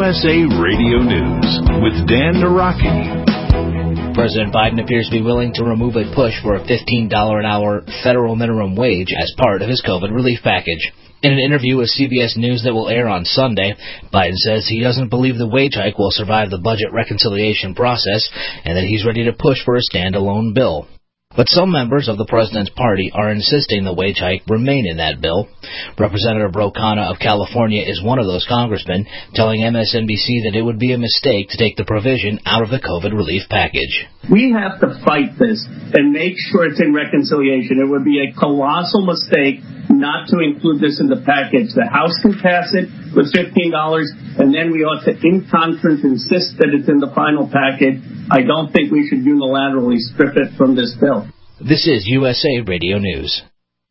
USA Radio News with Dan Naraki. President Biden appears to be willing to remove a push for a $15 an hour federal minimum wage as part of his COVID relief package. In an interview with CBS News that will air on Sunday, Biden says he doesn't believe the wage hike will survive the budget reconciliation process and that he's ready to push for a standalone bill. But some members of the president's party are insisting the wage hike remain in that bill. Representative Ro Khanna of California is one of those congressmen, telling MSNBC that it would be a mistake to take the provision out of the COVID relief package. We have to fight this and make sure it's in reconciliation. It would be a colossal mistake not to include this in the package. The House can pass it with $15, and then we ought to, in conference, insist that it's in the final package. I don't think we should unilaterally strip it from this bill. This is USA Radio News.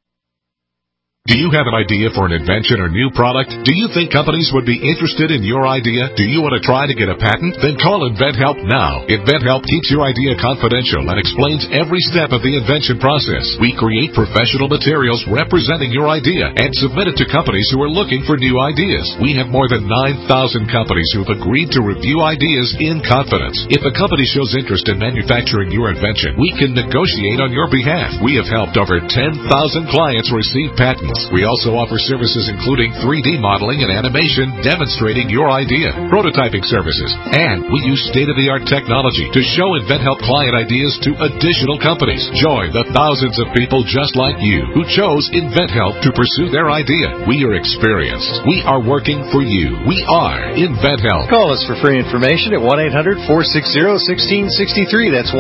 Do you have an idea for an invention or new product? Do you think companies would be interested in your idea? Do you want to try to get a patent? Then call InventHelp now. InventHelp keeps your idea confidential and explains every step of the invention process. We create professional materials representing your idea and submit it to companies who are looking for new ideas. We have more than 9,000 companies who have agreed to review ideas in confidence. If a company shows interest in manufacturing your invention, we can negotiate on your behalf. We have helped over 10,000 clients receive patents. We also offer services including 3D modeling and animation demonstrating your idea, prototyping services, and we use state-of-the-art technology to show InventHelp client ideas to additional companies. Join the thousands of people just like you who chose InventHelp to pursue their idea. We are experienced. We are working for you. We are InventHelp. Call us for free information at 1-800-460-1663. That's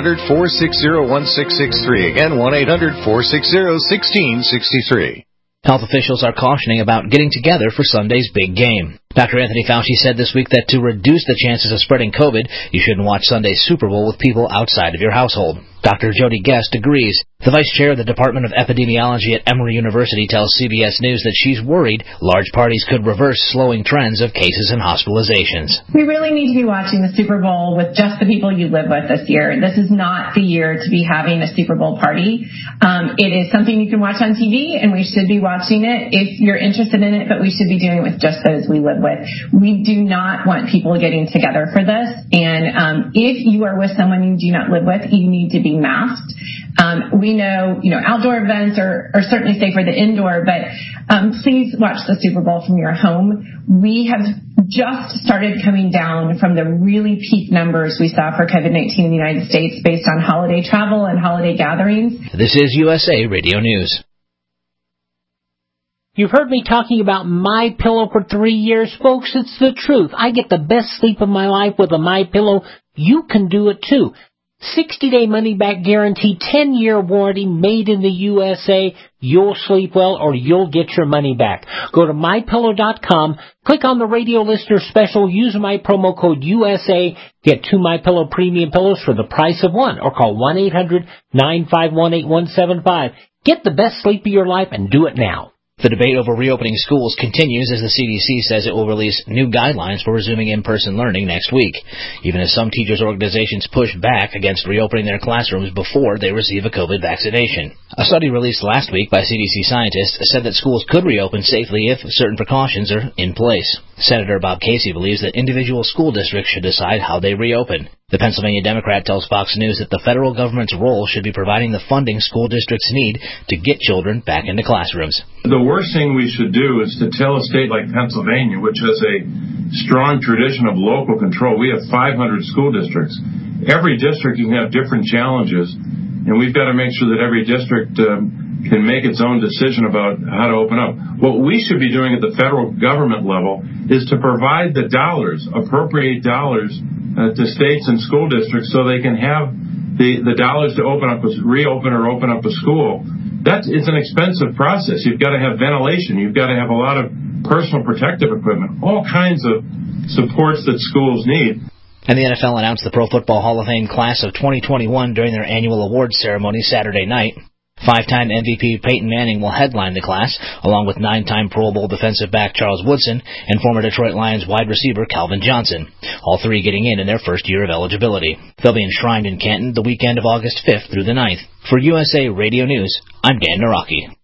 1-800-460-1663. Again, 1-800-460-1663. Health officials are cautioning about getting together for Sunday's big game. Dr. Anthony Fauci said this week that to reduce the chances of spreading COVID, you shouldn't watch Sunday's Super Bowl with people outside of your household. Dr. Jody Guest agrees. The vice chair of the Department of Epidemiology at Emory University tells CBS News that she's worried large parties could reverse slowing trends of cases and hospitalizations. We really need to be watching the Super Bowl with just the people you live with this year. This is not the year to be having a Super Bowl party. It is something you can watch on TV, and we should be watching it if you're interested in it, but we should be doing it with just those we live with. We do not want people getting together for this, and if you are with someone you do not live with, you need to be masked. We know, outdoor events are certainly safer than indoor, but please watch the Super Bowl from your home. We have just started coming down from the really peak numbers we saw for COVID-19 in the United States based on holiday travel and holiday gatherings. This is USA Radio News. You've heard me talking about MyPillow for 3 years, folks. It's the truth. I get the best sleep of my life with a MyPillow. You can do it too. 60-day money-back guarantee, 10-year warranty, made in the USA. You'll sleep well or you'll get your money back. Go to MyPillow.com, click on the radio listener special, use my promo code USA, get 2 MyPillow premium pillows for the price of one, or call 1-800-951-8175. Get the best sleep of your life and do it now. The debate over reopening schools continues as the CDC says it will release new guidelines for resuming in-person learning next week, even as some teachers' organizations push back against reopening their classrooms before they receive a COVID vaccination. A study released last week by CDC scientists said that schools could reopen safely if certain precautions are in place. Senator Bob Casey believes that individual school districts should decide how they reopen. The Pennsylvania Democrat tells Fox News that the federal government's role should be providing the funding school districts need to get children back into classrooms. The worst thing we should do is to tell a state like Pennsylvania, which has a strong tradition of local control. We have 500 school districts. Every district can have different challenges, and we've got to make sure that every district can make its own decision about how to open up. What we should be doing at the federal government level is to provide the dollars, appropriate dollars to states and school districts so they can have the dollars to reopen or open up a school. It's an expensive process. You've got to have ventilation. You've got to have a lot of personal protective equipment, all kinds of supports that schools need. And the NFL announced the Pro Football Hall of Fame class of 2021 during their annual awards ceremony Saturday night. 5-time MVP Peyton Manning will headline the class, along with 9-time Pro Bowl defensive back Charles Woodson and former Detroit Lions wide receiver Calvin Johnson, all three getting in their first year of eligibility. They'll be enshrined in Canton the weekend of August 5th through the 9th. For USA Radio News, I'm Dan Naraki.